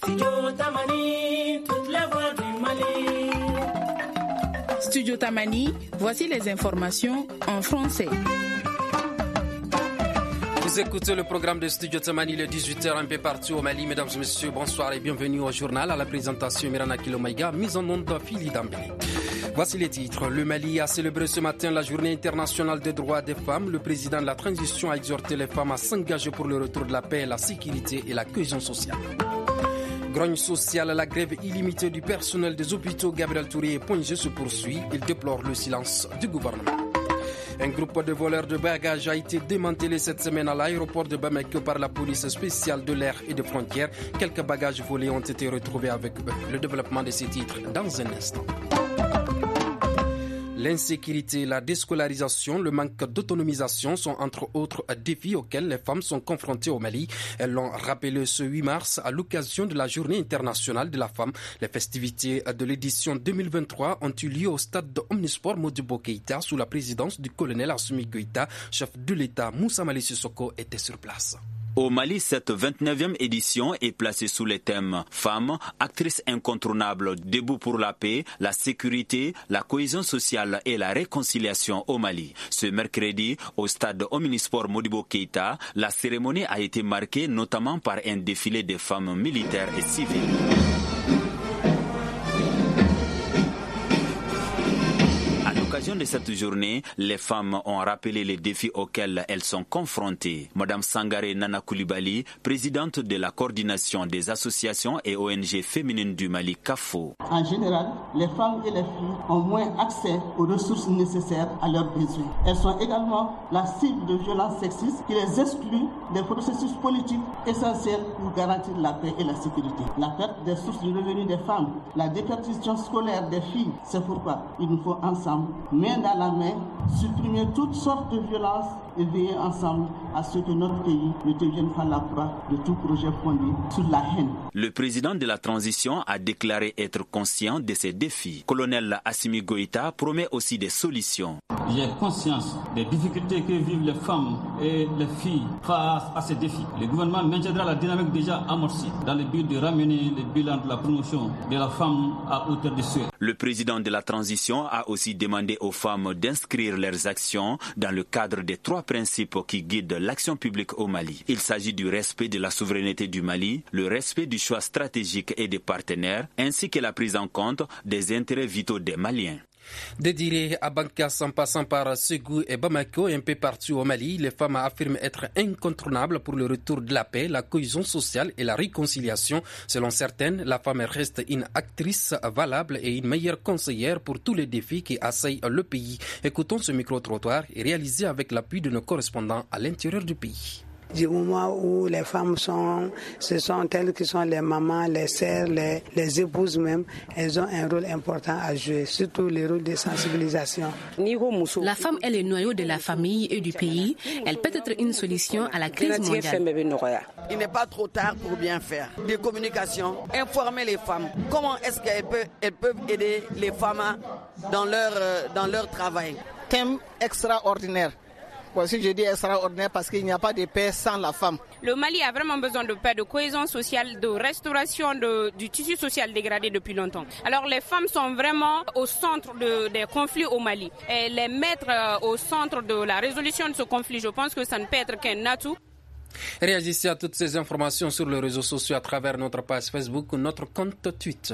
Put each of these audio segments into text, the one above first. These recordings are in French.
Studio Tamani, voici les informations en français. Vous écoutez le programme de Studio Tamani, le 18h un peu partout au Mali. Mesdames et messieurs, bonsoir et bienvenue au journal. À la présentation, Mirana Kilomaïga, mise en onde Fili Dambélé. Voici les titres. Le Mali a célébré ce matin la journée internationale des droits des femmes. Le président de la transition a exhorté les femmes à s'engager pour le retour de la paix, la sécurité et la cohésion sociale. Grogne sociale, la grève illimitée du personnel des hôpitaux Gabriel Touré et Point G se poursuit. Il déplore le silence du gouvernement. Un groupe de voleurs de bagages a été démantelé cette semaine à l'aéroport de Bamako par la police spéciale de l'air et des frontières. Quelques bagages volés ont été retrouvés avec eux. Le développement de ces titres dans un instant. L'insécurité, la déscolarisation, le manque d'autonomisation sont entre autres défis auxquels les femmes sont confrontées au Mali. Elles l'ont rappelé ce 8 mars à l'occasion de la Journée internationale de la femme. Les festivités de l'édition 2023 ont eu lieu au stade de Omnisport Modibo Keïta sous la présidence du colonel Assimi Goïta. Chef de l'État Moussa Mali Sissoko était sur place. Au Mali, cette 29e édition est placée sous les thèmes femmes, actrices incontournables, debout pour la paix, la sécurité, la cohésion sociale et la réconciliation au Mali. Ce mercredi, au stade Omnisport Modibo Keïta, la cérémonie a été marquée notamment par un défilé de femmes militaires et civiles. À l'occasion de cette journée, les femmes ont rappelé les défis auxquels elles sont confrontées. Madame Sangaré Nana Koulibaly, présidente de la coordination des associations et ONG féminines du Mali, CAFO. En général, les femmes et les filles ont moins accès aux ressources nécessaires à leurs besoins. Elles sont également la cible de violences sexistes qui les excluent des processus politiques essentiels pour garantir la paix et la sécurité. La perte des sources de revenus des femmes, la déperdition scolaire des filles, c'est pourquoi il nous faut ensemble, main dans la main, supprimer toutes sortes de violences et veiller ensemble à ce que notre pays ne devienne pas la proie de tout projet fondé sur la haine. Le président de la transition a déclaré être conscient de ces défis. Colonel Assimi Goïta promet aussi des solutions. J'ai conscience des difficultés que vivent les femmes et les filles face à ces défis. Le gouvernement maintiendra la dynamique déjà amorcée dans le but de ramener le bilan de la promotion de la femme à hauteur de ceux. Le président de la transition a aussi demandé aux femmes d'inscrire leurs actions dans le cadre des 3 principes qui guident l'action publique au Mali. Il s'agit du respect de la souveraineté du Mali, le respect du choix stratégique et des partenaires, ainsi que la prise en compte des intérêts vitaux des Maliens. De Diré à Bankas en passant par Ségou et Bamako et un peu partout au Mali, les femmes affirment être incontournables pour le retour de la paix, la cohésion sociale et la réconciliation. Selon certaines, la femme reste une actrice valable et une meilleure conseillère pour tous les défis qui assaillent le pays. Écoutons ce micro-trottoir réalisé avec l'appui de nos correspondants à l'intérieur du pays. Du moment où les femmes ce sont elles qui sont les mamans, les sœurs, les épouses même, elles ont un rôle important à jouer, surtout le rôle de sensibilisation. La femme est le noyau de la famille et du pays. Elle peut être une solution à la crise mondiale. Il n'est pas trop tard pour bien faire. Des communications, informer les femmes. Comment est-ce qu'elles peuvent aider les femmes dans leur travail. Thème extraordinaire. Voici, je dis extraordinaire parce qu'il n'y a pas de paix sans la femme. Le Mali a vraiment besoin de paix, de cohésion sociale, de restauration du tissu social dégradé depuis longtemps. Alors les femmes sont vraiment au centre des conflits au Mali. Et les mettre au centre de la résolution de ce conflit, je pense que ça ne peut être qu'un atout. Réagissez à toutes ces informations sur les réseaux sociaux à travers notre page Facebook ou notre compte Twitter.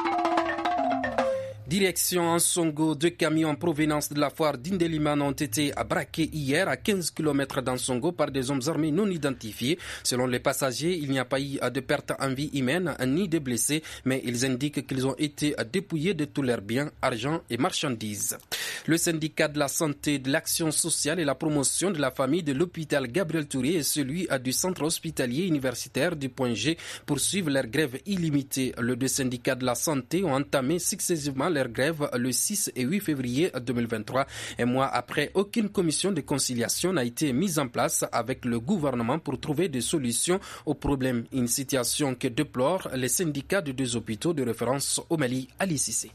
Direction Ansongo, 2 camions en provenance de la foire d'Indeliman ont été braqués hier à 15 km d'Ansongo par des hommes armés non identifiés. Selon les passagers, il n'y a pas eu de perte en vie humaine ni de blessés, mais ils indiquent qu'ils ont été dépouillés de tous leurs biens, argent et marchandises. Le syndicat de la santé, de l'action sociale et la promotion de la famille de l'hôpital Gabriel Touré et celui du centre hospitalier universitaire du Point G poursuivent leur grève illimitée. Les 2 syndicats de la santé ont entamé successivement leur grève le 6 et 8 février 2023. Un mois après, aucune commission de conciliation n'a été mise en place avec le gouvernement pour trouver des solutions aux problèmes. Une situation que déplorent les syndicats de 2 hôpitaux de référence au Mali, Ali Cissé.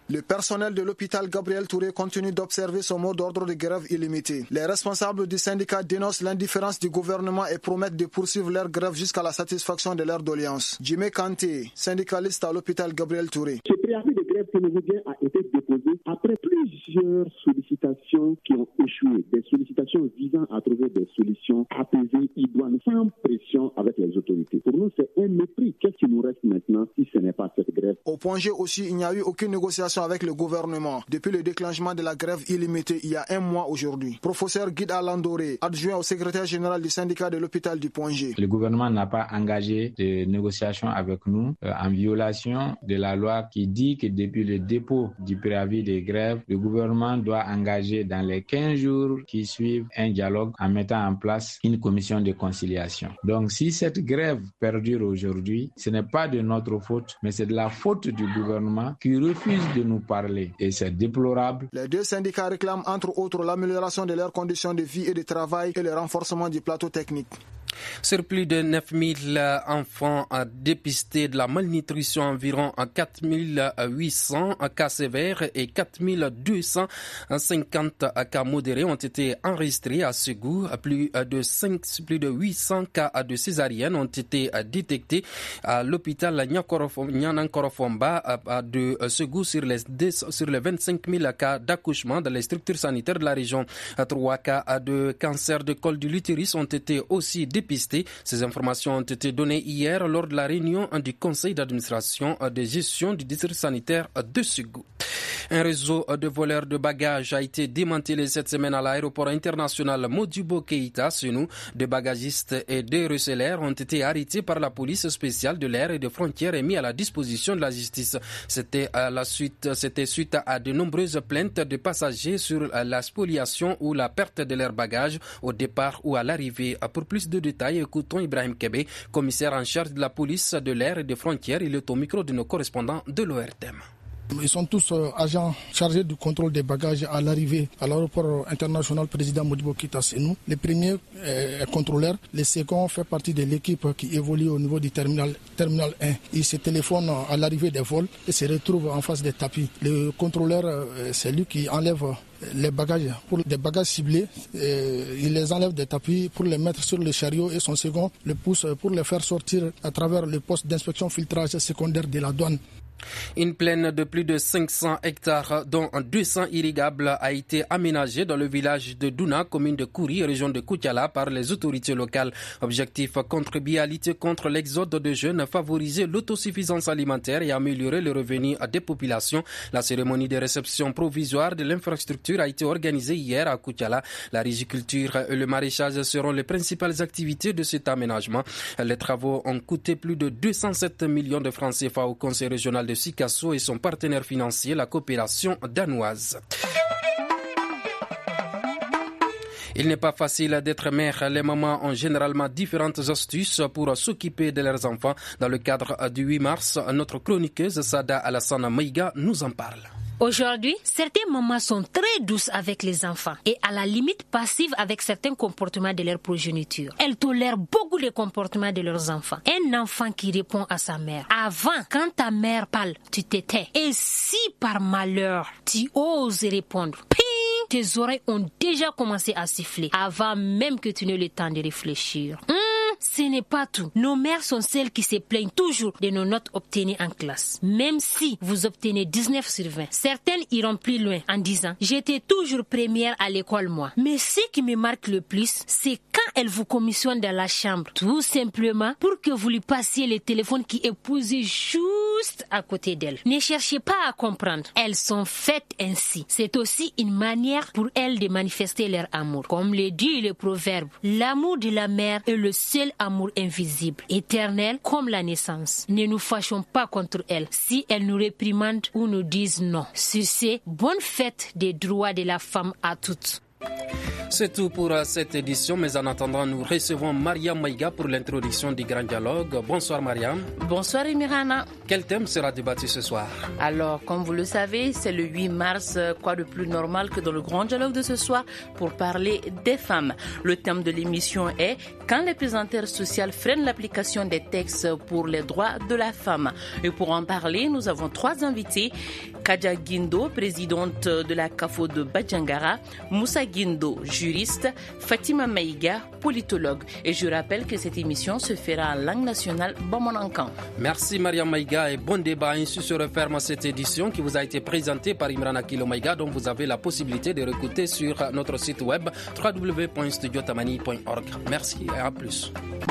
Le personnel de l'hôpital Gabriel Touré continue d'observer son mot d'ordre de grève illimité. Les responsables du syndicat dénoncent l'indifférence du gouvernement et promettent de poursuivre leur grève jusqu'à la satisfaction de leurs doléances. Jimé Kanté, syndicaliste à l'hôpital Gabriel Touré. Ce préavis de grève sénégalais a été déposé après plusieurs sollicitations qui ont échoué. Des sollicitations visant à trouver des solutions apaisées, idoines, sans pression avec les autorités. Pour nous, c'est un mépris. Qu'est-ce qui nous reste maintenant si ce n'est pas cette grève? Au point G aussi, il n'y a eu aucune négociation avec le gouvernement depuis le déclenchement de la grève illimitée il y a un mois aujourd'hui. Professeur Guide Alandoré, adjoint au secrétaire général du syndicat de l'hôpital du Point G. Le gouvernement n'a pas engagé de négociations avec nous en violation de la loi qui dit que depuis le dépôt du préavis de grève, le gouvernement doit engager dans les 15 jours qui suivent un dialogue en mettant en place une commission de conciliation. Donc si cette grève perdure aujourd'hui, ce n'est pas de notre faute, mais c'est de la faute du gouvernement qui refuse de nous parler. Et c'est déplorable. Les deux syndicats réclament entre autres l'amélioration de leurs conditions de vie et de travail et le renforcement du plateau technique. Sur plus de 9000 enfants dépistés de la malnutrition, environ 4800 cas sévères et 4250 cas modérés ont été enregistrés à Ségou. Plus de 800 cas de césarienne ont été détectés à l'hôpital Nyanankorofomba de Ségou sur les 25 000 cas d'accouchement dans les structures sanitaires de la région. 3 cas de cancer de col de l'utérus ont été aussi dépistés. Ces informations ont été données hier lors de la réunion du conseil d'administration de gestion du district sanitaire de Ségou. Un réseau de voleurs de bagages a été démantelé cette semaine à l'aéroport international Modibo Keïta. Nous, deux bagagistes et deux recelaires ont été arrêtés par la police spéciale de l'air et des frontières et mis à la disposition de la justice. C'était suite à de nombreuses plaintes de passagers sur la spoliation ou la perte de leurs bagages au départ ou à l'arrivée. Pour plus de détails, écoutons Ibrahim Kébé, commissaire en charge de la police de l'air et des frontières. Il est au micro de nos correspondants de l'ORTM. Ils sont tous agents chargés du contrôle des bagages à l'arrivée à l'aéroport international président Modibo Keïta Sénou. Le premier est contrôleur, le second fait partie de l'équipe qui évolue au niveau du terminal 1. Il se téléphone à l'arrivée des vols et se retrouve en face des tapis. Le contrôleur, c'est lui qui enlève les bagages. Pour des bagages ciblés, il les enlève des tapis pour les mettre sur le chariot et son second le pousse pour les faire sortir à travers le poste d'inspection filtrage secondaire de la douane. Une plaine de plus de 500 hectares, dont 200 irrigables, a été aménagée dans le village de Douna, commune de Kouri, région de Koutiala, par les autorités locales. Objectif, contribuer à lutter contre l'exode de jeunes, favoriser l'autosuffisance alimentaire et améliorer le revenu des populations. La cérémonie de réception provisoire de l'infrastructure a été organisée hier à Koutiala. La riziculture et le maraîchage seront les principales activités de cet aménagement. Les travaux ont coûté plus de 207 millions de francs CFA au conseil régional de Sikasso et son partenaire financier, la coopération danoise. Il n'est pas facile d'être mère. Les mamans ont généralement différentes astuces pour s'occuper de leurs enfants. Dans le cadre du 8 mars, notre chroniqueuse Sada Alassane Maïga nous en parle. Aujourd'hui, certaines mamans sont très douces avec les enfants et à la limite passives avec certains comportements de leur progéniture. Elles tolèrent beaucoup les comportements de leurs enfants. Un enfant qui répond à sa mère. Avant, quand ta mère parle, tu te tais. Et si par malheur, tu oses répondre, tes oreilles ont déjà commencé à siffler avant même que tu n'aies le temps de réfléchir. Ce n'est pas tout. Nos mères sont celles qui se plaignent toujours de nos notes obtenues en classe. Même si vous obtenez 19 sur 20, certaines iront plus loin en disant « J'étais toujours première à l'école, moi ». Mais ce qui me marque le plus, c'est quand elles vous commissionnent dans la chambre, tout simplement pour que vous lui passiez le téléphone qui est posé juste à côté d'elle. Ne cherchez pas à comprendre. Elles sont faites ainsi. C'est aussi une manière pour elles de manifester leur amour. Comme le dit le proverbe, l'amour de la mère est le seul amour invisible, éternel comme la naissance. Ne nous fâchons pas contre elles si elles nous réprimandent ou nous disent non. Sur ce, bonne fête des droits de la femme à toutes. C'est tout pour cette édition, mais en attendant, nous recevons Mariam Maïga pour l'introduction du Grand Dialogue. Bonsoir Mariam. Bonsoir Emirana. Quel thème sera débattu ce soir? Alors, comme vous le savez, c'est le 8 mars, quoi de plus normal que dans le Grand Dialogue de ce soir pour parler des femmes. Le thème de l'émission est « Quand les pesanteurs sociales freinent l'application des textes pour les droits de la femme ». Et pour en parler, nous avons 3 invités. Kadja Guindo, présidente de la CAFO de Badjangara, Moussa Guindo, juriste, Fatima Maïga, politologue. Et je rappelle que cette émission se fera en langue nationale bamanankan. Merci Mariam Maïga et bon débat. Ainsi se referme cette édition qui vous a été présentée par Imran Akilo Maïga, dont vous avez la possibilité de réécouter sur notre site web www.studiotamani.org. Merci et à plus.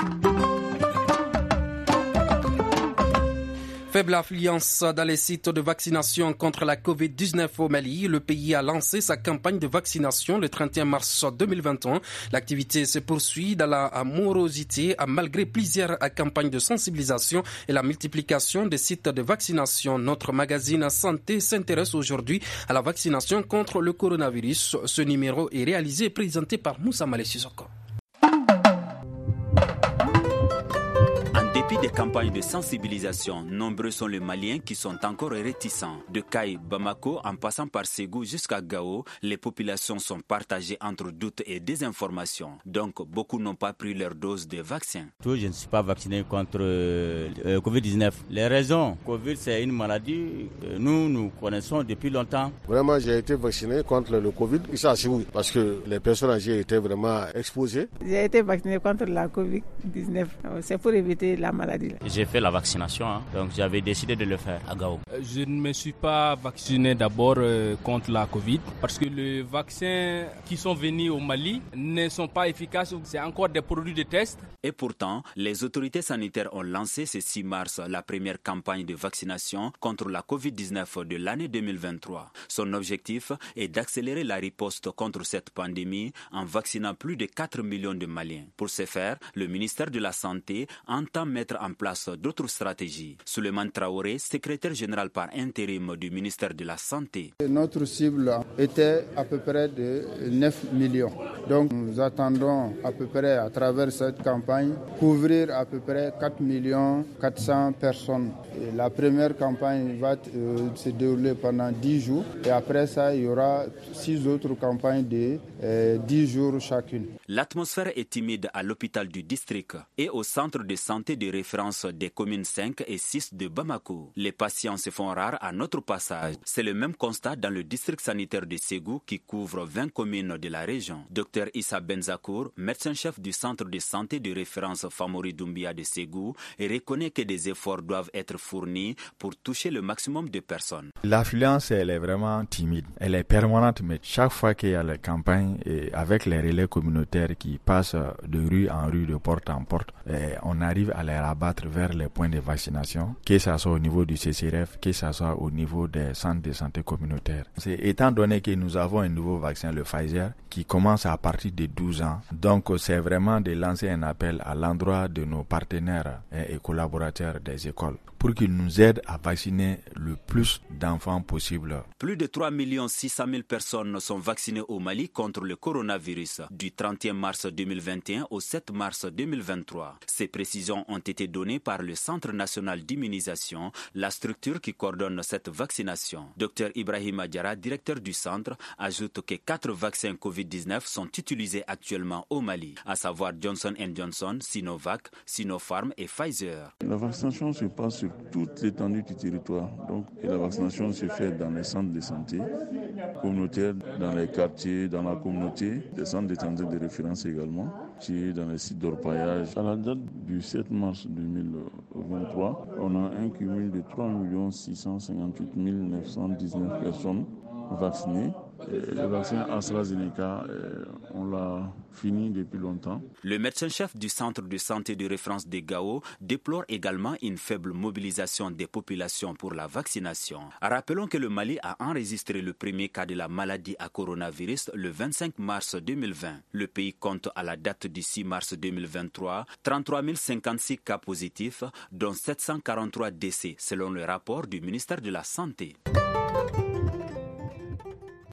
Faible affluence dans les sites de vaccination contre la Covid-19 au Mali. Le pays a lancé sa campagne de vaccination le 31 mars 2021. L'activité se poursuit dans la morosité malgré plusieurs campagnes de sensibilisation et la multiplication des sites de vaccination. Notre magazine Santé s'intéresse aujourd'hui à la vaccination contre le coronavirus. Ce numéro est réalisé et présenté par Moussa Malé Sissoko. En dépit des campagnes de sensibilisation, nombreux sont les Maliens qui sont encore réticents. De Kaï, Bamako, en passant par Ségou jusqu'à Gao, les populations sont partagées entre doutes et désinformation. Donc, beaucoup n'ont pas pris leur dose de vaccin. Je ne suis pas vacciné contre Covid-19. Les raisons, Covid, c'est une maladie que nous connaissons depuis longtemps. Vraiment, j'ai été vacciné contre le Covid, parce que les personnes âgées étaient vraiment exposées. J'ai été vacciné contre la Covid-19. C'est pour éviter la maladie. J'ai fait la vaccination, donc j'avais décidé de le faire à Gao. Je ne me suis pas vacciné d'abord contre la Covid parce que les vaccins qui sont venus au Mali ne sont pas efficaces. C'est encore des produits de test. Et pourtant, les autorités sanitaires ont lancé ce 6 mars la première campagne de vaccination contre la Covid-19 de l'année 2023. Son objectif est d'accélérer la riposte contre cette pandémie en vaccinant plus de 4 millions de Maliens. Pour ce faire, le ministère de la Santé entend mettre en place d'autres stratégies. Souleymane Traoré, secrétaire général par intérim du ministère de la Santé. Notre cible était à peu près de 9 millions. Donc nous attendons à peu près à travers cette campagne couvrir à peu près 4 400 000 personnes. Et la première campagne va se dérouler pendant 10 jours et après ça il y aura 6 autres campagnes de 10 jours chacune. L'atmosphère est timide à l'hôpital du district et au centre de santé de référence des communes 5 et 6 de Bamako. Les patients se font rares à notre passage. C'est le même constat dans le district sanitaire de Ségou qui couvre 20 communes de la région. Dr Issa Benzakour, médecin-chef du centre de santé de référence Famori Doumbia de Ségou, reconnaît que des efforts doivent être fournis pour toucher le maximum de personnes. L'affluence, elle est vraiment timide. Elle est permanente, mais chaque fois qu'il y a la campagne et avec les relais communautaires qui passent de rue en rue, de porte en porte, on arrive à les rabattre vers les points de vaccination, que ce soit au niveau du CCRF, que ce soit au niveau des centres de santé communautaires. C'est étant donné que nous avons un nouveau vaccin, le Pfizer, qui commence à partir de 12 ans. Donc c'est vraiment de lancer un appel à l'endroit de nos partenaires et collaborateurs des écoles pour qu'ils nous aident à vacciner le plus d'enfants possible. Plus de 3 600 000 personnes sont vaccinées au Mali contre le coronavirus du 31 mars 2021 au 7 mars 2023. Ces précisions ont été données par le Centre national d'immunisation, la structure qui coordonne cette vaccination. Dr Ibrahim Adjara, directeur du centre, ajoute que 4 vaccins Covid-19 sont utilisés actuellement au Mali, à savoir Johnson & Johnson, Sinovac, Sinopharm et Pfizer. La vaccination se passe sur toute l'étendue du territoire. Donc, la vaccination se fait dans les centres de santé communautaires, dans les quartiers, dans la communauté, des centres de santé de référence également, qui est dans les sites d'orpaillage. À la date du 7 mars 2023, on a un cumul de 3 658 919 personnes vaccinées. Le vaccin AstraZeneca, on l'a fini depuis longtemps. Le médecin-chef du centre de santé de référence de Gao déplore également une faible mobilisation des populations pour la vaccination. Rappelons que le Mali a enregistré le premier cas de la maladie à coronavirus le 25 mars 2020. Le pays compte à la date du 6 mars 2023 33 056 cas positifs, dont 743 décès selon le rapport du ministère de la Santé.